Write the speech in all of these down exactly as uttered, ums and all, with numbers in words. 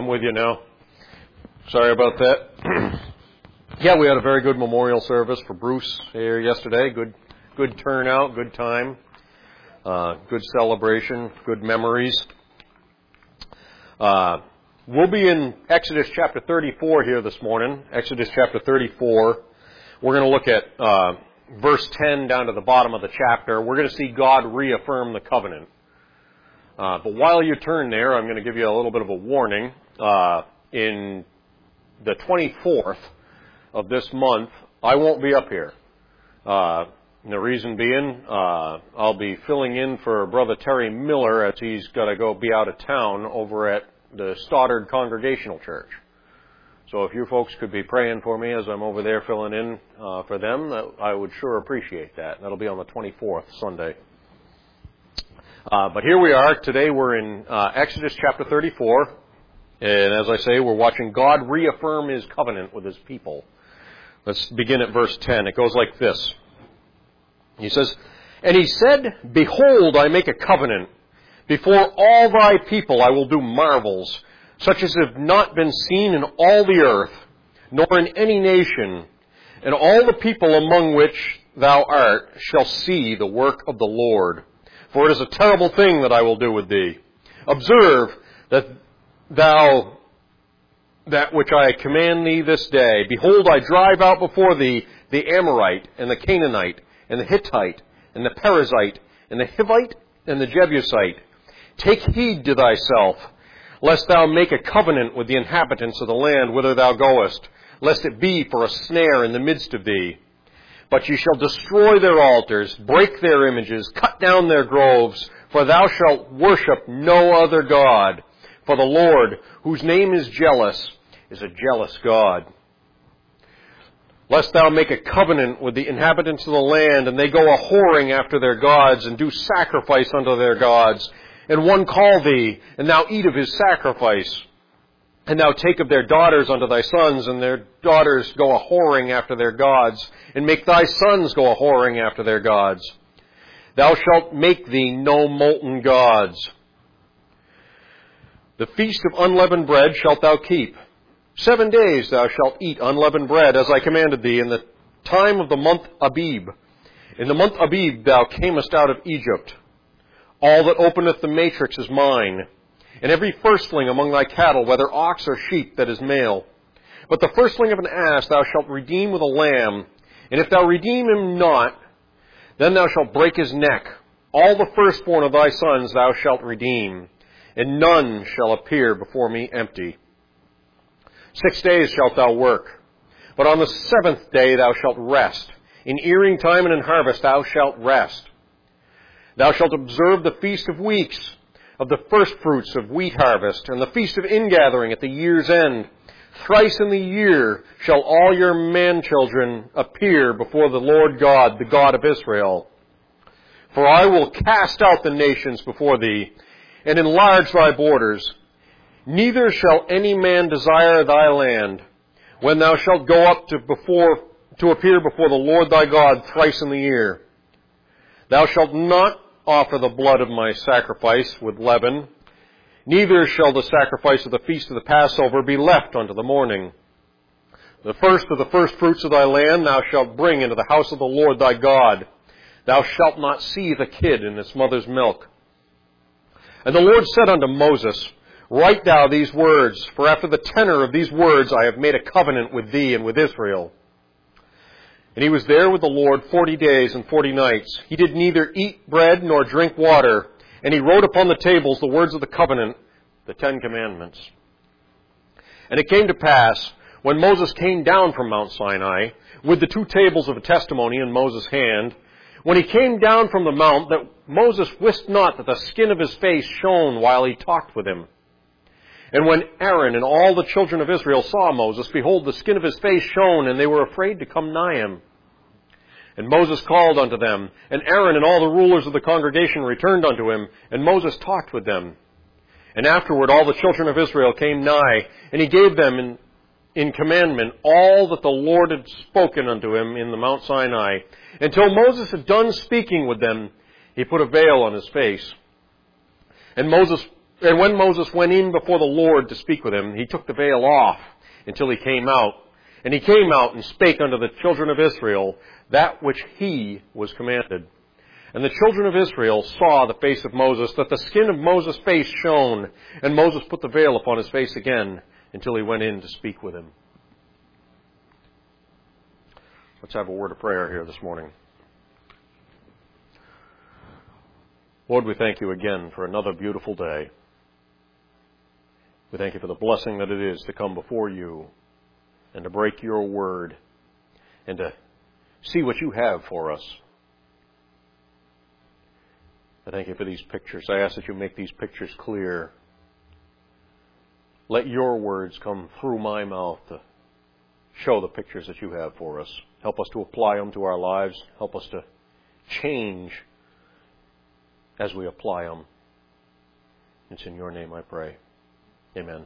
I'm with you now. Sorry about that. Yeah, we had a very good memorial service for Bruce here yesterday. Good, good turnout, good time, uh, good celebration, good memories. Uh, we'll be in Exodus chapter thirty-four here this morning. Exodus chapter thirty-four. We're going to look at uh, verse ten down to the bottom of the chapter. We're going to see God reaffirm the covenant. Uh, but while you turn there, I'm going to give you a little bit of a warning. Uh, in the twenty-fourth of this month, I won't be up here. Uh, and the reason being, uh, I'll be filling in for Brother Terry Miller as he's got to go be out of town over at the Stoddard Congregational Church. So if you folks could be praying for me as I'm over there filling in uh, for them, that, I would sure appreciate that. That'll be on the twenty-fourth, Sunday. Uh, but here we are. Today we're in uh, Exodus chapter thirty-four. And as I say, we're watching God reaffirm His covenant with His people. Let's begin at verse ten. It goes like this. He says, "And he said, Behold, I make a covenant. Before all thy people I will do marvels, such as have not been seen in all the earth, nor in any nation. And all the people among which thou art shall see the work of the Lord. For it is a terrible thing that I will do with thee. Observe that thou, that which I command thee this day. Behold, I drive out before thee the Amorite, and the Canaanite, and the Hittite, and the Perizzite, and the Hivite, and the Jebusite. Take heed to thyself, lest thou make a covenant with the inhabitants of the land whither thou goest, lest it be for a snare in the midst of thee. But ye shall destroy their altars, break their images, cut down their groves, for thou shalt worship no other God. For the Lord, whose name is jealous, is a jealous God. Lest thou make a covenant with the inhabitants of the land, and they go a whoring after their gods, and do sacrifice unto their gods. And one call thee, and thou eat of his sacrifice. And thou take of their daughters unto thy sons, and their daughters go a whoring after their gods, and make thy sons go a whoring after their gods. Thou shalt make thee no molten gods. The feast of unleavened bread shalt thou keep. Seven days thou shalt eat unleavened bread, as I commanded thee, in the time of the month Abib. In the month Abib thou camest out of Egypt. All that openeth the matrix is mine. And every firstling among thy cattle, whether ox or sheep, that is male. But the firstling of an ass thou shalt redeem with a lamb. And if thou redeem him not, then thou shalt break his neck. All the firstborn of thy sons thou shalt redeem. And none shall appear before me empty. Six days shalt thou work. But on the seventh day thou shalt rest. In earing time and in harvest thou shalt rest. Thou shalt observe the feast of weeks, of the firstfruits of wheat harvest, and the feast of ingathering at the year's end. Thrice in the year shall all your man-children appear before the Lord God, the God of Israel. For I will cast out the nations before thee, and enlarge thy borders. Neither shall any man desire thy land, when thou shalt go up to before to appear before the Lord thy God thrice in the year. Thou shalt not offer the blood of my sacrifice with leaven, neither shall the sacrifice of the feast of the Passover be left unto the morning. The first of the firstfruits of thy land thou shalt bring into the house of the Lord thy God. Thou shalt not see the kid in its mother's milk. And the Lord said unto Moses, Write thou these words, for after the tenor of these words I have made a covenant with thee and with Israel. And he was there with the Lord forty days and forty nights. He did neither eat bread nor drink water. And he wrote upon the tables the words of the covenant, the Ten Commandments. And it came to pass, when Moses came down from Mount Sinai, with the two tables of testimony in Moses' hand, when he came down from the mount, that Moses wist not that the skin of his face shone while he talked with him. And when Aaron and all the children of Israel saw Moses, behold, the skin of his face shone, and they were afraid to come nigh him. And Moses called unto them, and Aaron and all the rulers of the congregation returned unto him, and Moses talked with them. And afterward all the children of Israel came nigh, and he gave them in, in commandment all that the Lord had spoken unto him in the Mount Sinai. Until Moses had done speaking with them, he put a veil on his face. And Moses And when Moses went in before the Lord to speak with him, he took the veil off until he came out. And he came out and spake unto the children of Israel that which he was commanded. And the children of Israel saw the face of Moses, that the skin of Moses' face shone. And Moses put the veil upon his face again until he went in to speak with him. Let's have a word of prayer here this morning. Lord, we thank you again for another beautiful day. We thank you for the blessing that it is to come before you and to break your word and to see what you have for us. I thank you for these pictures. I ask that you make these pictures clear. Let your words come through my mouth to show the pictures that you have for us. Help us to apply them to our lives. Help us to change as we apply them. It's in your name I pray. Amen.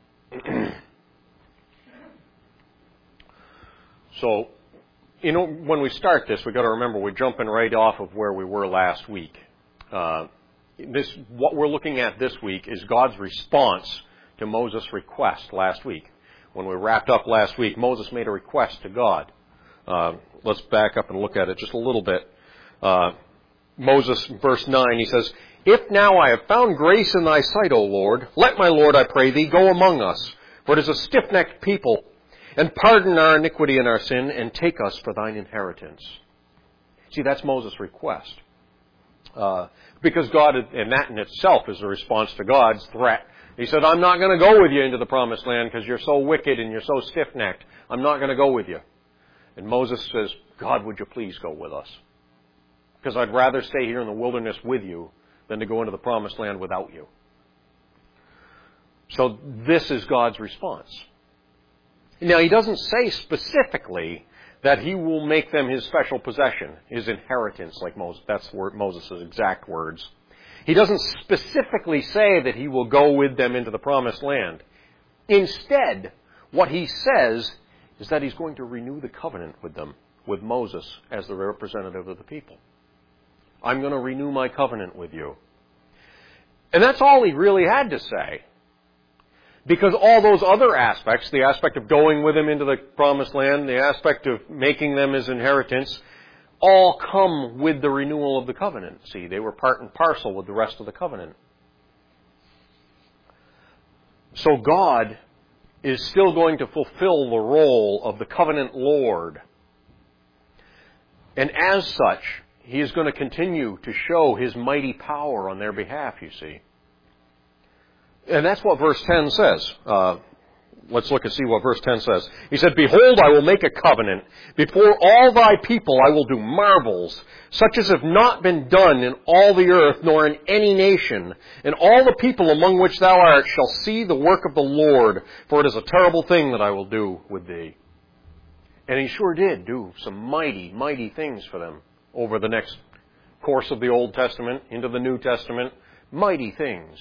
So, you know, when we start this, we've got to remember we're jumping right off of where we were last week. Uh, this, what we're looking at this week is God's response to Moses' request last week. When we wrapped up last week, Moses made a request to God. Uh, let's back up and look at it just a little bit. Uh, Moses, verse nine, he says, If now I have found grace in thy sight, O Lord, let my Lord, I pray thee, go among us, for it is a stiff-necked people, and pardon our iniquity and our sin, and take us for thine inheritance. See, that's Moses' request. Uh, because God, and that in itself is a response to God's threat. He said, I'm not going to go with you into the promised land because you're so wicked and you're so stiff-necked. I'm not going to go with you. And Moses says, God, would you please go with us? Because I'd rather stay here in the wilderness with you than to go into the promised land without you. So this is God's response. Now, he doesn't say specifically that he will make them his special possession, his inheritance, like Moses. That's Moses' exact words. He doesn't specifically say that he will go with them into the promised land. Instead, what he says is that he's going to renew the covenant with them, with Moses as the representative of the people. I'm going to renew my covenant with you. And that's all he really had to say. Because all those other aspects, the aspect of going with him into the promised land, the aspect of making them his inheritance, all come with the renewal of the covenant. See, they were part and parcel with the rest of the covenant. So God is still going to fulfill the role of the covenant Lord. And as such, he is going to continue to show his mighty power on their behalf, you see. And that's what verse ten says. Uh, let's look and see what verse ten says. He said, Behold, I will make a covenant. Before all thy people I will do marvels, such as have not been done in all the earth, nor in any nation. And all the people among which thou art shall see the work of the Lord, for it is a terrible thing that I will do with thee. And he sure did do some mighty, mighty things for them over the next course of the Old Testament into the New Testament. Mighty things.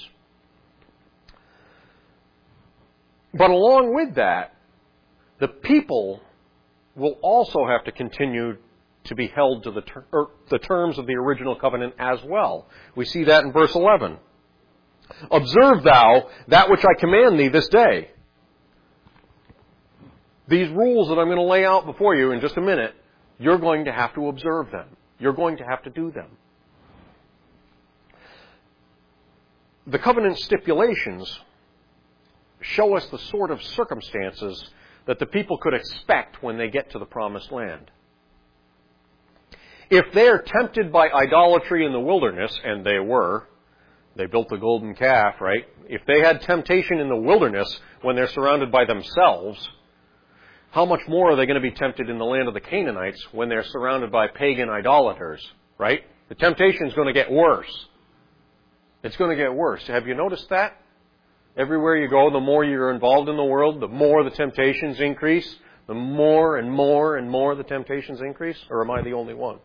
But along with that, the people will also have to continue to be held to the, ter- er, the terms of the original covenant as well. We see that in verse eleven. Observe thou that which I command thee this day. These rules that I'm going to lay out before you in just a minute, you're going to have to observe them. You're going to have to do them. The covenant stipulations show us the sort of circumstances that the people could expect when they get to the promised land. If they're tempted by idolatry in the wilderness, and they were, they built the golden calf, right? If they had temptation in the wilderness when they're surrounded by themselves, how much more are they going to be tempted in the land of the Canaanites when they're surrounded by pagan idolaters, right? The temptation is going to get worse. It's going to get worse. Have you noticed that? Everywhere you go, the more you're involved in the world, the more the temptations increase. The more and more and more the temptations increase? Or am I the only one?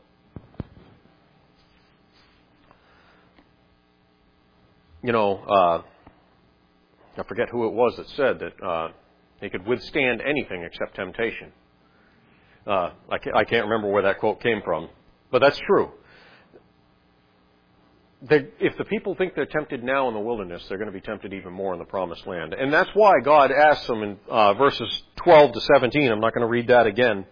You know, uh, I forget who it was that said that uh, he could withstand anything except temptation. Uh, I, can't, I can't remember where that quote came from, but that's true. they, if the people think they're tempted now in the wilderness, they're going to be tempted even more in the promised land. And that's why God asks them in uh, verses twelve to seventeen, I'm not going to read that again,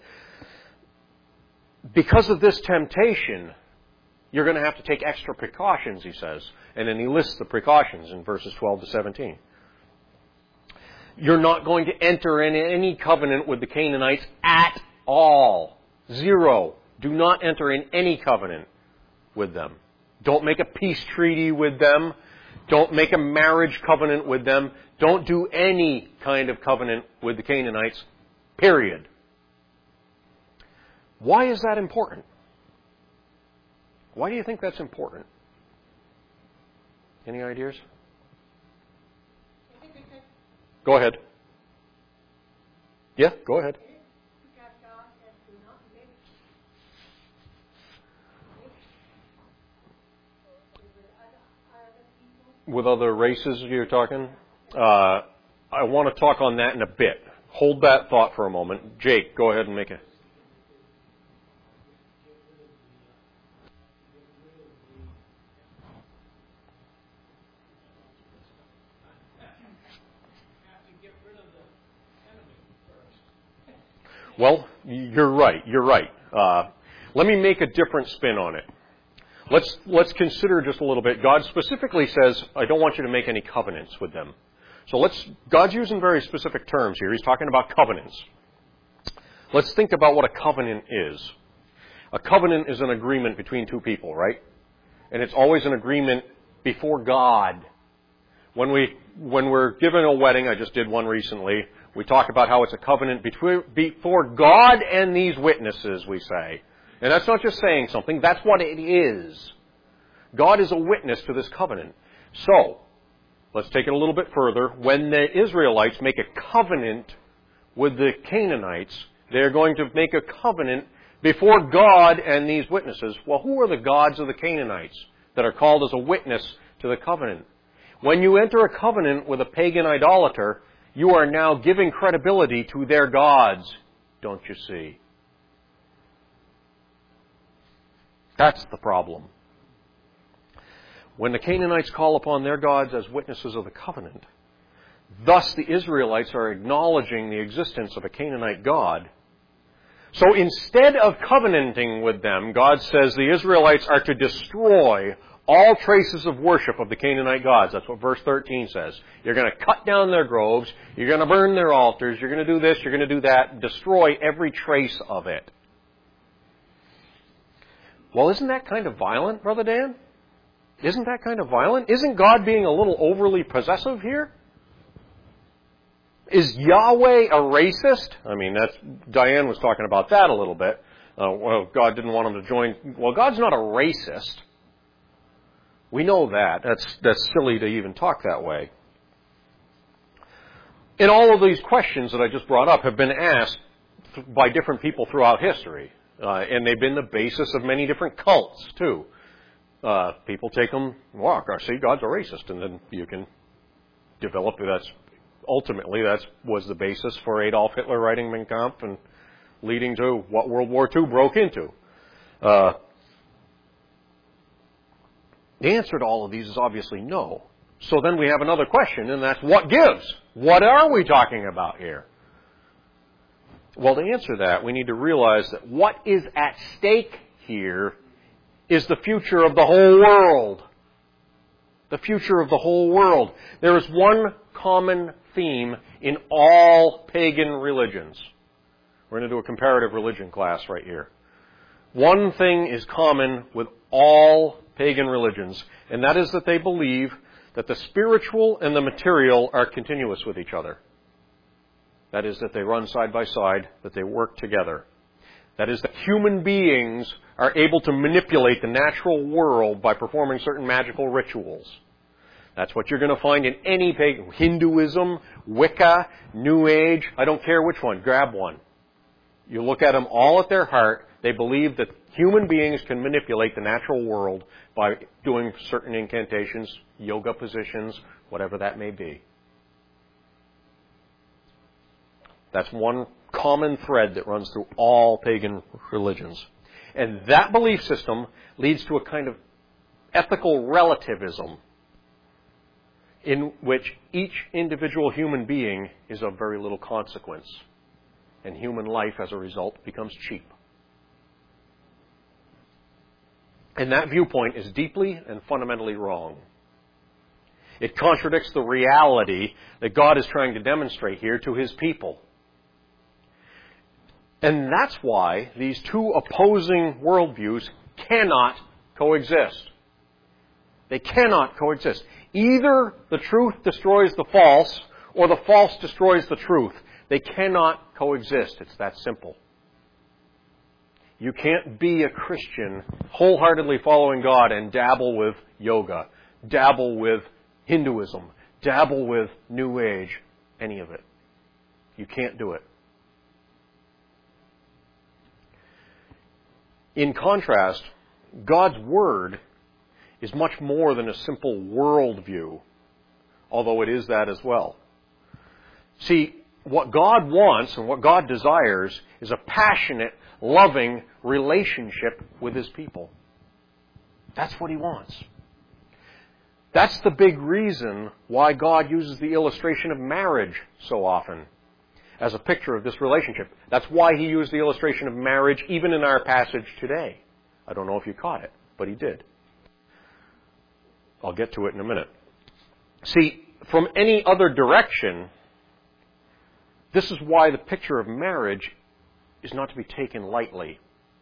because of this temptation, you're going to have to take extra precautions, he says. And then he lists the precautions in verses twelve to seventeen. You're not going to enter in any covenant with the Canaanites at all. Zero. Do not enter in any covenant with them. Don't make a peace treaty with them. Don't make a marriage covenant with them. Don't do any kind of covenant with the Canaanites, period. Why is that important? Why do you think that's important? Any ideas? Go ahead. Yeah, go ahead. With other races you're talking? Uh, I want to talk on that in a bit. Hold that thought for a moment. Jake, go ahead and make it. Well, you're right. You're right. Uh, let me make a different spin on it. Let's let's consider just a little bit. God specifically says, I don't want you to make any covenants with them. So let's, God's using very specific terms here. He's talking about covenants. Let's think about what a covenant is. A covenant is an agreement between two people, right? And it's always an agreement before God. When we, when we're given a wedding, I just did one recently, we talk about how it's a covenant between, before God and these witnesses, we say. And that's not just saying something, that's what it is. God is a witness to this covenant. So, let's take it a little bit further. When the Israelites make a covenant with the Canaanites, they're going to make a covenant before God and these witnesses. Well, who are the gods of the Canaanites that are called as a witness to the covenant? When you enter a covenant with a pagan idolater, you are now giving credibility to their gods, don't you see? That's the problem. When the Canaanites call upon their gods as witnesses of the covenant, thus the Israelites are acknowledging the existence of a Canaanite god. So instead of covenanting with them, God says the Israelites are to destroy all traces of worship of the Canaanite gods. That's what verse thirteen says. You're going to cut down their groves, you're going to burn their altars, you're going to do this, you're going to do that, destroy every trace of it. Well, isn't that kind of violent, Brother Dan? Isn't that kind of violent? Isn't God being a little overly possessive here? Is Yahweh a racist? I mean, that's, Diane was talking about that a little bit. Uh, well, God didn't want him to join. Well, God's not a racist. We know that. That's, that's silly to even talk that way. And all of these questions that I just brought up have been asked by different people throughout history. Uh, and they've been the basis of many different cults, too. Uh, people take them, well, I see, God's a racist. And then you can develop, that's, ultimately, that was the basis for Adolf Hitler writing Mein Kampf and leading to what World War Two broke into. Uh, the answer to all of these is obviously no. So then we have another question, and that's what gives? What are we talking about here? Well, to answer that, we need to realize that what is at stake here is the future of the whole world. The future of the whole world. There is one common theme in all pagan religions. We're going to do a comparative religion class right here. One thing is common with all pagan religions, and that is that they believe that the spiritual and the material are continuous with each other. That is, that they run side by side, that they work together. That is, that human beings are able to manipulate the natural world by performing certain magical rituals. That's what you're going to find in any pagan, Hinduism, Wicca, New Age, I don't care which one, grab one. You look at them all at their heart, they believe that human beings can manipulate the natural world by doing certain incantations, yoga positions, whatever that may be. That's one common thread that runs through all pagan religions. And that belief system leads to a kind of ethical relativism in which each individual human being is of very little consequence, and human life, as a result, becomes cheap. And that viewpoint is deeply and fundamentally wrong. It contradicts the reality that God is trying to demonstrate here to His people. And that's why these two opposing worldviews cannot coexist. They cannot coexist. Either the truth destroys the false, or the false destroys the truth. They cannot coexist. It's that simple. You can't be a Christian wholeheartedly following God and dabble with yoga, dabble with Hinduism, dabble with New Age, any of it. You can't do it. In contrast, God's Word is much more than a simple worldview, although it is that as well. See, what God wants and what God desires is a passionate, loving relationship with His people. That's what He wants. That's the big reason why God uses the illustration of marriage so often as a picture of this relationship. That's why He used the illustration of marriage even in our passage today. I don't know if you caught it, but He did. I'll get to it in a minute. See, from any other direction, this is why the picture of marriage is not to be taken lightly.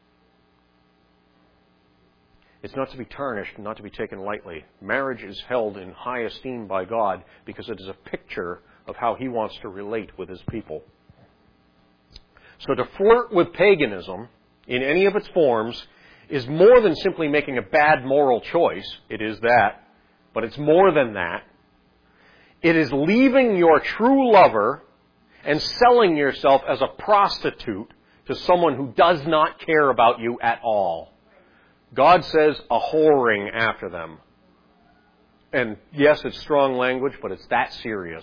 It's not to be tarnished and not to be taken lightly. Marriage is held in high esteem by God because it is a picture of how He wants to relate with His people. So to flirt with paganism in any of its forms is more than simply making a bad moral choice. It is that. But it's more than that. It is leaving your true lover and selling yourself as a prostitute to someone who does not care about you at all. God says a whoring after them. And yes, it's strong language, but it's that serious.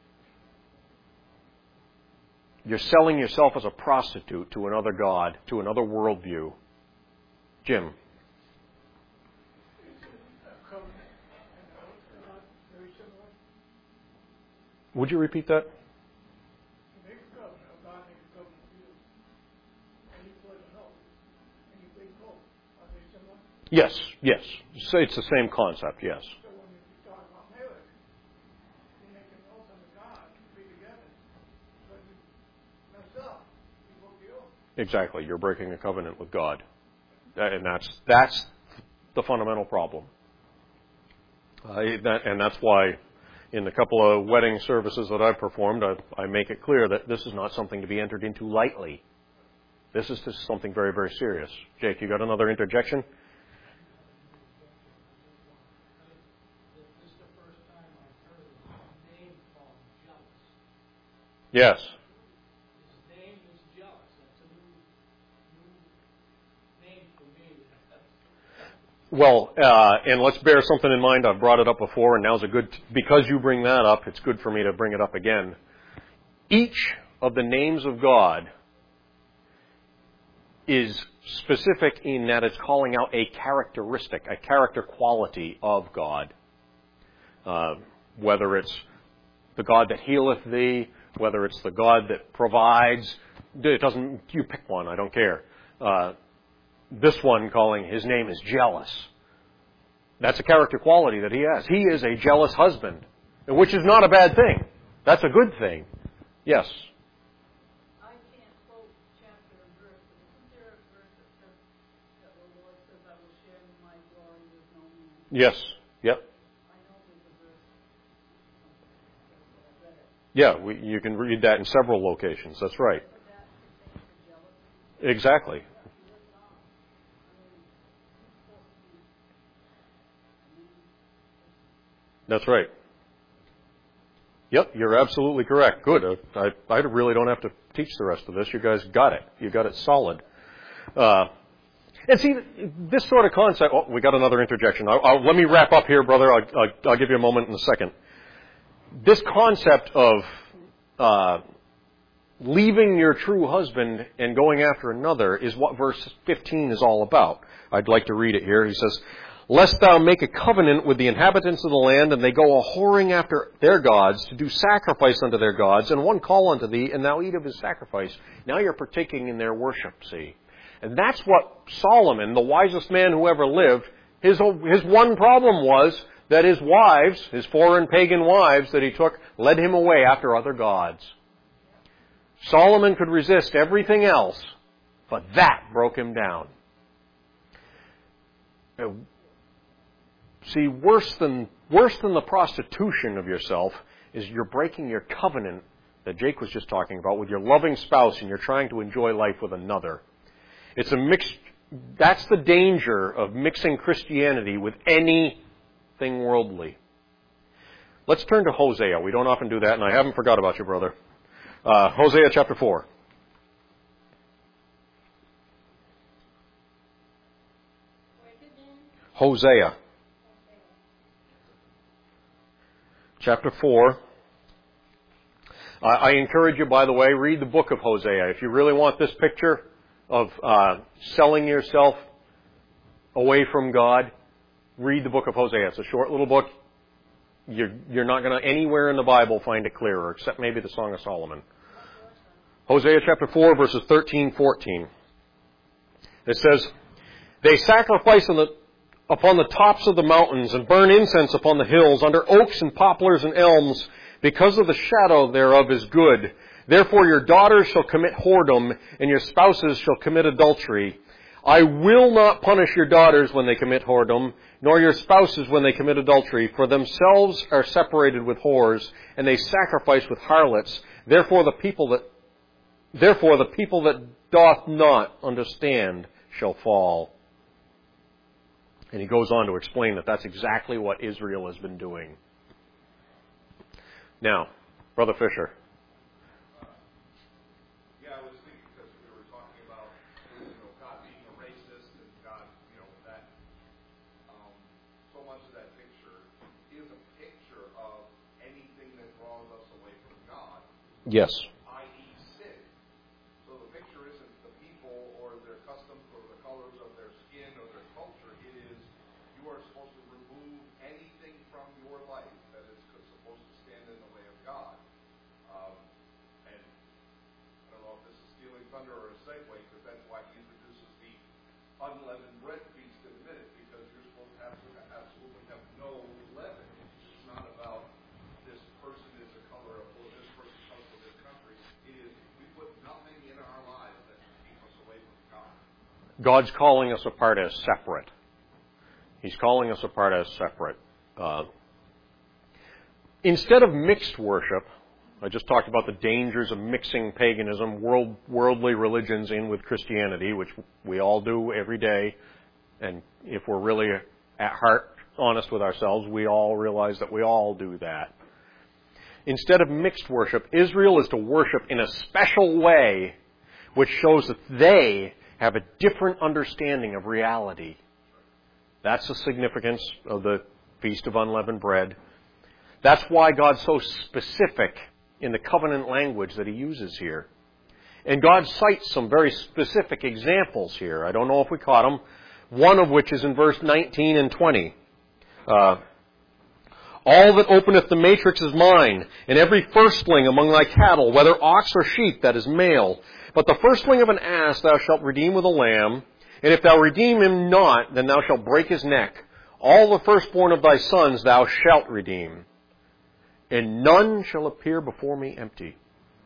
You're selling yourself as a prostitute to another God, to another worldview. Jim. Would you repeat that? Yes, yes. So it's the same concept, yes. So when you talk about marriage, you make an oath unto God to be together. But you mess up, you will be oath. Exactly. You're breaking a covenant with God. And that's that's the fundamental problem. Uh, that, and that's why in the couple of wedding services that I've performed, I, I make it clear that this is not something to be entered into lightly. This is just something very, very serious. Jake, you got another interjection? Yes. His name is jealous. That's a new, new name for me. Well, uh, and let's bear something in mind. I've brought it up before, and now's a good, because you bring that up, it's good for me to bring it up again. Each of the names of God is specific in that it's calling out a characteristic, a character quality of God. Uh, whether it's the God that healeth thee, whether it's the God that provides, it doesn't, you pick one, I don't care. Uh, this one calling his name is jealous. That's a character quality that he has. He is a jealous husband, which is not a bad thing. That's a good thing. Yes? I can't quote chapter and verse, but isn't there a verse that says that the Lord says, I will share my glory with no man? Yes. Yep. I know there's a verse. I read it. Yeah, we, you can read that in several locations. That's right. But that pertains to jealousy. Exactly. That's right. Yep, you're absolutely correct. Good. Uh, I, I really don't have to teach the rest of this. You guys got it. You got it solid. Uh, and see, this sort of concept... Oh, we got another interjection. I'll, I'll, let me wrap up here, brother. I'll, I'll, I'll give you a moment in a second. This concept of uh, leaving your true husband and going after another is what verse fifteen is all about. I'd like to read it here. He says, lest thou make a covenant with the inhabitants of the land, and they go a-whoring after their gods, to do sacrifice unto their gods, and one call unto thee, and thou eat of his sacrifice. Now you're partaking in their worship, see. And that's what Solomon, the wisest man who ever lived, his, his one problem was that his wives, his foreign pagan wives that he took, led him away after other gods. Solomon could resist everything else, but that broke him down. See, worse than, worse than the prostitution of yourself is you're breaking your covenant that Jake was just talking about with your loving spouse, and you're trying to enjoy life with another. It's a mix. That's the danger of mixing Christianity with anything worldly. Let's turn to Hosea. We don't often do that, and I haven't forgot about you, brother. Uh, Hosea chapter four. Hosea. Chapter four. I, I encourage you, by the way, read the book of Hosea. If you really want this picture of uh, selling yourself away from God, read the book of Hosea. It's a short little book. You're, you're not going to anywhere in the Bible find it clearer, except maybe the Song of Solomon. Hosea chapter four, verses thirteen, fourteen. It says, "They sacrifice on the upon the tops of the mountains, and burn incense upon the hills, under oaks and poplars and elms, because of the shadow thereof is good. Therefore your daughters shall commit whoredom, and your spouses shall commit adultery. I will not punish your daughters when they commit whoredom, nor your spouses when they commit adultery, for themselves are separated with whores, and they sacrifice with harlots. Therefore the people that therefore the people that doth not understand shall fall." And he goes on to explain that that's exactly what Israel has been doing. Now, Brother Fisher. Uh, yeah, I was thinking because we were talking about, you know, God being a racist and God, you know, that um, so much of that picture is a picture of anything that draws us away from God. Yes. that is sin. So the picture isn't the people or their customs or the colors of their skin or their culture. It is you are supposed to remove anything from your life that is supposed to stand in the way of God. Um, and I don't know if this is stealing thunder or a segue, because that's why he introduces the unleavened bread feast in a minute, because you're supposed to have to absolutely have no leaven. It's not about this person is a color of, or this person comes from this country. It is, we put nothing in our lives that can keep us away from God. God's calling us apart as separate. He's calling us apart as separate. Uh, instead of mixed worship, I just talked about the dangers of mixing paganism, world, worldly religions in with Christianity, which we all do every day. And if we're really at heart honest with ourselves, we all realize that we all do that. Instead of mixed worship, Israel is to worship in a special way, which shows that they have a different understanding of reality. That's the significance of the Feast of Unleavened Bread. That's why God's so specific in the covenant language that he uses here. And God cites some very specific examples here. I don't know if we caught them. One of which is in verse nineteen and twenty. Uh, "All that openeth the matrix is mine, and every firstling among thy cattle, whether ox or sheep, that is male. But the firstling of an ass thou shalt redeem with a lamb. And if thou redeem him not, then thou shalt break his neck. All the firstborn of thy sons thou shalt redeem. And none shall appear before me empty."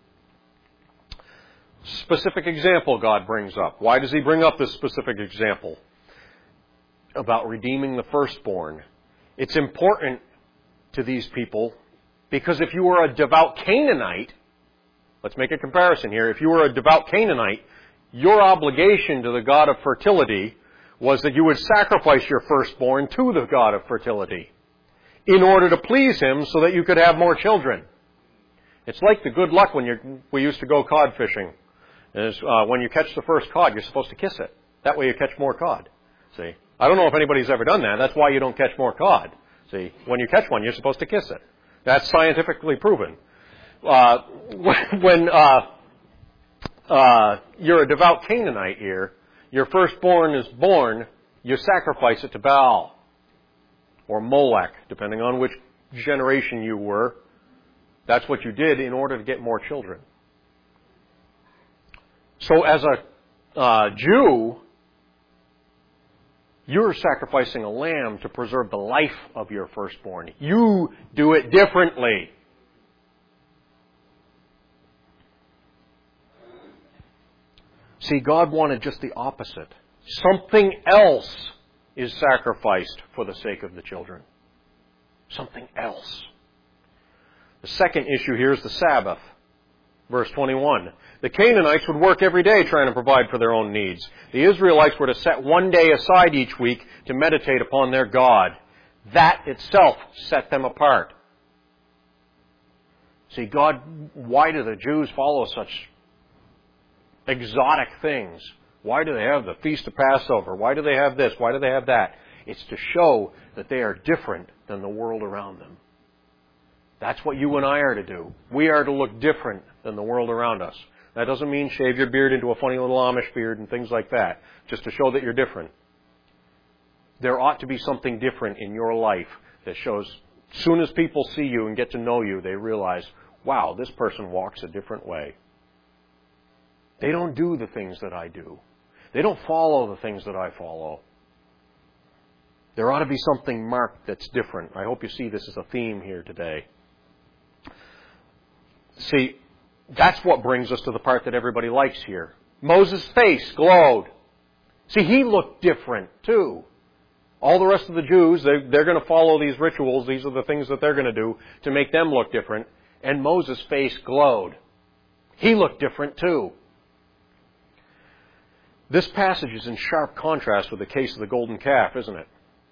Specific example God brings up. Why does he bring up this specific example about redeeming the firstborn? It's important to these people because if you were a devout Canaanite, let's make a comparison here. If you were a devout Canaanite, your obligation to the god of fertility was that you would sacrifice your firstborn to the god of fertility in order to please him so that you could have more children. It's like the good luck when you we used to go cod fishing. Is uh, when you catch the first cod, you're supposed to kiss it. That way you catch more cod. See? I don't know if anybody's ever done that. That's why you don't catch more cod. See? When you catch one, you're supposed to kiss it. That's scientifically proven. Uh, when uh, uh, you're a devout Canaanite here, your firstborn is born, you sacrifice it to Baal. or Molech, depending on which generation you were. That's what you did in order to get more children. So as a uh, Jew, you're sacrificing a lamb to preserve the life of your firstborn. You do it differently. See, God wanted just the opposite. Something else is sacrificed for the sake of the children. Something else. The second issue here is the Sabbath. Verse twenty-one. The Canaanites would work every day trying to provide for their own needs. The Israelites were to set one day aside each week to meditate upon their God. That itself set them apart. See, God, why do the Jews follow such exotic things? Why do they have the Feast of Passover? Why do they have this? Why do they have that? It's to show that they are different than the world around them. That's what you and I are to do. We are to look different than the world around us. That doesn't mean shave your beard into a funny little Amish beard and things like that, just to show that you're different. There ought to be something different in your life that shows, as soon as people see you and get to know you, they realize, wow, this person walks a different way. They don't do the things that I do. They don't follow the things that I follow. There ought to be something marked that's different. I hope you see this as a theme here today. See, that's what brings us to the part that everybody likes here. Moses' face glowed. See, he looked different too. All the rest of the Jews, they, they're going to follow these rituals. These are the things that they're going to do to make them look different. And Moses' face glowed. He looked different too. This passage is in sharp contrast with the case of the golden calf, isn't it?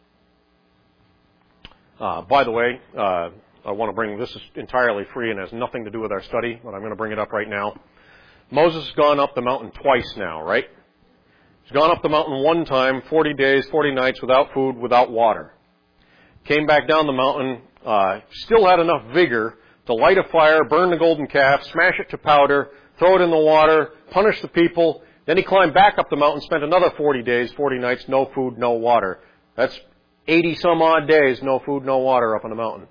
Uh, by the way, uh, I want to bring, this is entirely free and has nothing to do with our study, but I'm going to bring it up right now. Moses has gone up the mountain twice now, right? He's gone up the mountain one time, forty days, forty nights, without food, without water. Came back down the mountain, uh, still had enough vigor to light a fire, burn the golden calf, smash it to powder, throw it in the water, punish the people. Then he climbed back up the mountain, spent another forty days, forty nights, no food, no water. That's eighty some odd days, no food, no water up on the mountain.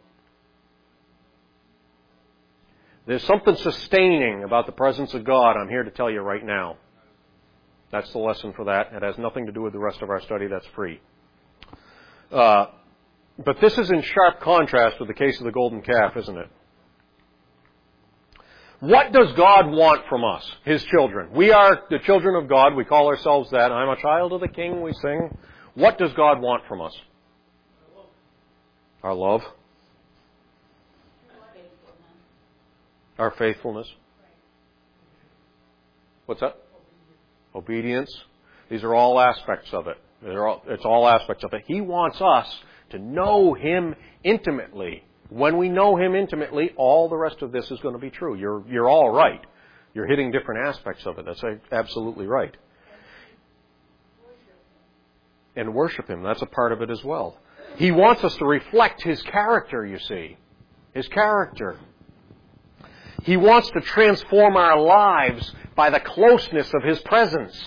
There's something sustaining about the presence of God, I'm here to tell you right now. That's the lesson for that. It has nothing to do with the rest of our study. That's free. Uh, but this is in sharp contrast with the case of the golden calf, isn't it? What does God want from us, His children? We are the children of God. We call ourselves that. I'm a child of the King, we sing. What does God want from us? Our love. Our faithfulness. What's that? Obedience. These are all aspects of it. They're all, it's all aspects of it. He wants us to know Him intimately. When we know Him intimately, all the rest of this is going to be true. You're, you're all right. You're hitting different aspects of it. That's absolutely right. And worship Him. That's a part of it as well. He wants us to reflect His character, you see. His character. He wants to transform our lives by the closeness of His presence.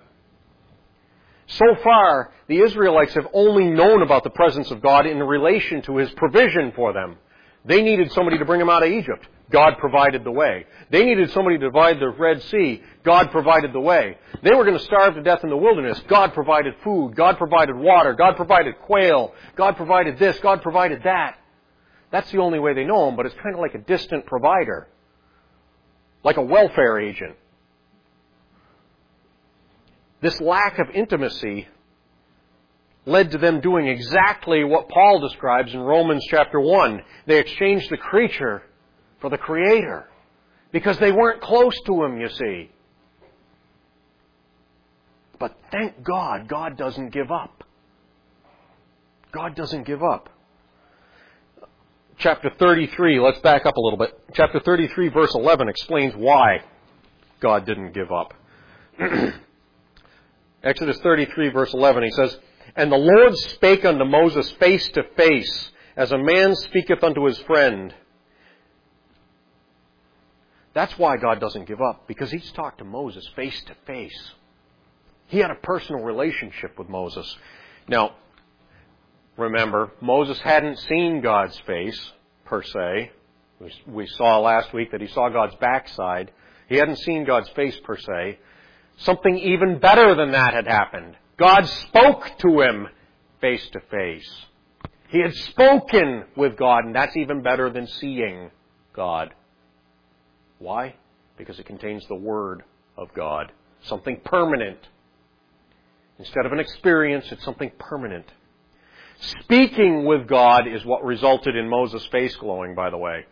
So far, the Israelites have only known about the presence of God in relation to His provision for them. They needed somebody to bring them out of Egypt. God provided the way. They needed somebody to divide the Red Sea. God provided the way. They were going to starve to death in the wilderness. God provided food. God provided water. God provided quail. God provided this. God provided that. That's the only way they know Him, but it's kind of like a distant provider. Like a welfare agent. This lack of intimacy led to them doing exactly what Paul describes in Romans chapter one. They exchanged the creature for the Creator because they weren't close to Him, you see. But thank God, God doesn't give up. God doesn't give up. Chapter thirty-three, let's back up a little bit. Chapter thirty-three, verse eleven explains why God didn't give up. Exodus thirty-three, verse eleven, he says, "And the Lord spake unto Moses face to face, as a man speaketh unto his friend." That's why God doesn't give up, because He's talked to Moses face to face. He had a personal relationship with Moses. Now, remember, Moses hadn't seen God's face, per se. We, we saw last week that he saw God's backside. He hadn't seen God's face, per se. Something even better than that had happened. God spoke to him face to face. He had spoken with God, and that's even better than seeing God. Why? Because it contains the Word of God. Something permanent. Instead of an experience, it's something permanent. Speaking with God is what resulted in Moses' face glowing, by the way.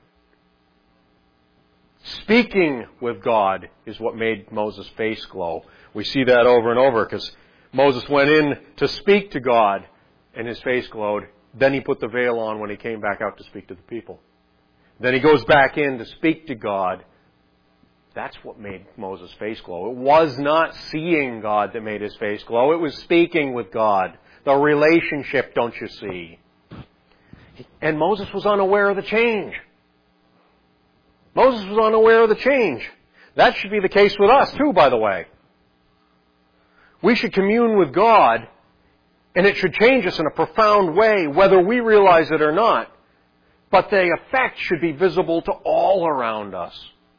Speaking with God is what made Moses' face glow. We see that over and over because Moses went in to speak to God and his face glowed. Then he put the veil on when he came back out to speak to the people. Then he goes back in to speak to God. That's what made Moses' face glow. It was not seeing God that made his face glow. It was speaking with God. The relationship, don't you see? And Moses was unaware of the change. Moses was unaware of the change. That should be the case with us too, by the way. We should commune with God, and it should change us in a profound way, whether we realize it or not. But the effect should be visible to all around us.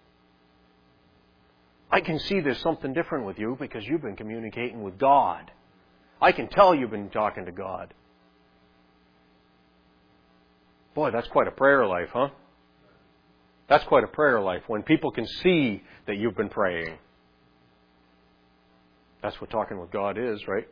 I can see there's something different with you because you've been communicating with God. I can tell you've been talking to God. Boy, that's quite a prayer life, huh? That's quite a prayer life when people can see that you've been praying. That's what talking with God is, right?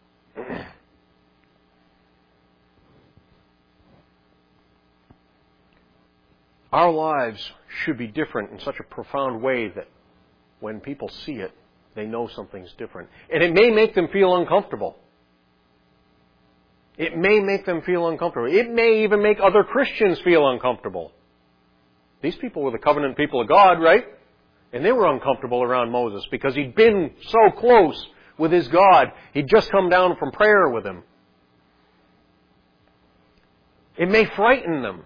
Our lives should be different in such a profound way that when people see it, they know something's different. And it may make them feel uncomfortable. It may make them feel uncomfortable. It may even make other Christians feel uncomfortable. These people were the covenant people of God, right? And they were uncomfortable around Moses because he'd been so close with his God. He'd just come down from prayer with him. It may frighten them.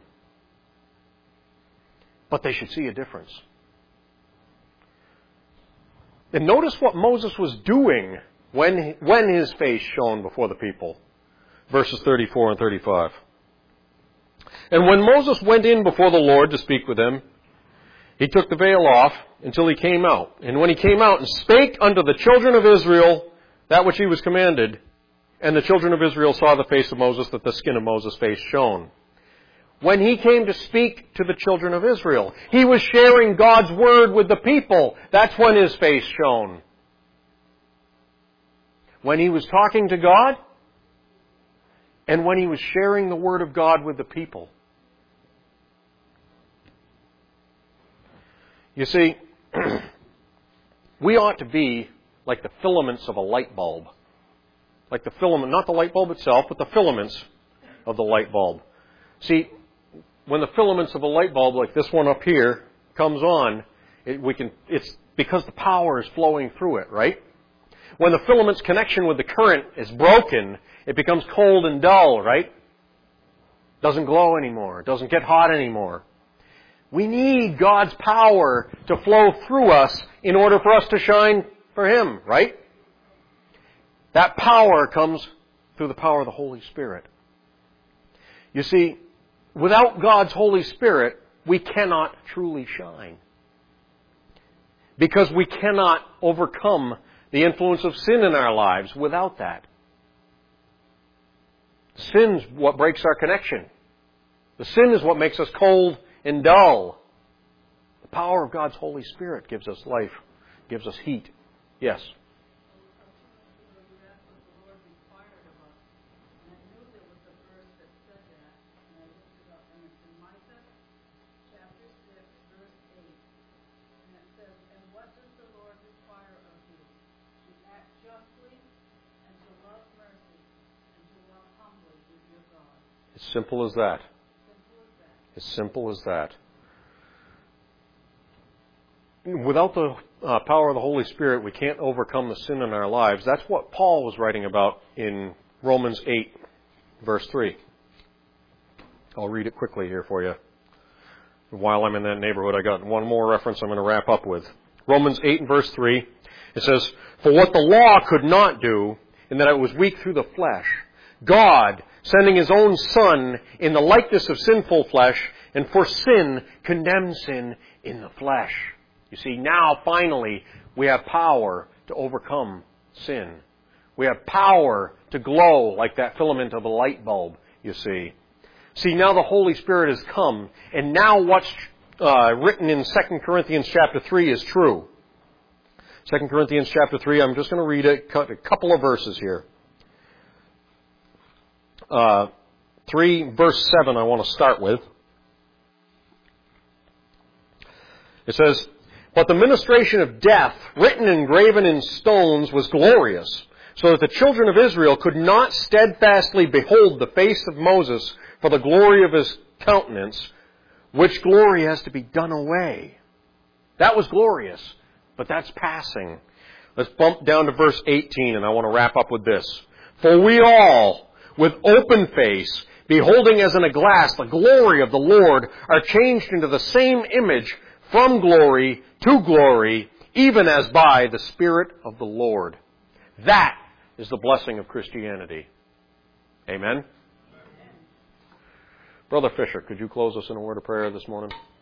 But they should see a difference. And notice what Moses was doing when, when his face shone before the people. Verses thirty-four and thirty-five. And when Moses went in before the Lord to speak with him, he took the veil off until he came out. And when he came out and spake unto the children of Israel that which he was commanded, and the children of Israel saw the face of Moses, that the skin of Moses' face shone. When he came to speak to the children of Israel, he was sharing God's word with the people. That's when his face shone. When he was talking to God, and when he was sharing the word of God with the people. You see, we ought to be like the filaments of a light bulb. Like the filament, not the light bulb itself, but the filaments of the light bulb. See, when the filaments of a light bulb, like this one up here, comes on, it, we can, it's because the power is flowing through it, right? When the filament's connection with the current is broken, it becomes cold and dull, right? Doesn't glow anymore. Doesn't get hot anymore. We need God's power to flow through us in order for us to shine for Him, right? That power comes through the power of the Holy Spirit. You see, without God's Holy Spirit, we cannot truly shine. Because we cannot overcome the influence of sin in our lives without that. Sin's what breaks our connection. The sin is what makes us cold and dull. The power of God's Holy Spirit gives us life, gives us heat. Yes? As simple as that. As simple as that. Without the uh, power of the Holy Spirit, we can't overcome the sin in our lives. That's what Paul was writing about in Romans eight, verse three. I'll read it quickly here for you. While I'm in that neighborhood, I got one more reference I'm going to wrap up with. Romans eight and verse three. It says, "For what the law could not do, in that it was weak through the flesh, God, sending His own Son in the likeness of sinful flesh, and for sin, condemned sin in the flesh. You see, now finally we have power to overcome sin. We have power to glow like that filament of a light bulb, you see. See, now the Holy Spirit has come, and now what's uh, written in Second Corinthians chapter three is true. Second Corinthians chapter three, I'm just going to read a, a couple of verses here. Uh, three, verse seven, I want to start with. It says, "But the ministration of death, written and graven in stones, was glorious, so that the children of Israel could not steadfastly behold the face of Moses for the glory of his countenance, which glory has to be done away." That was glorious, but that's passing. Let's bump down to verse eighteen, and I want to wrap up with this. "For we all, with open face, beholding as in a glass the glory of the Lord, are changed into the same image from glory to glory, even as by the Spirit of the Lord." That is the blessing of Christianity. Amen? Brother Fisher, could you close us in a word of prayer this morning?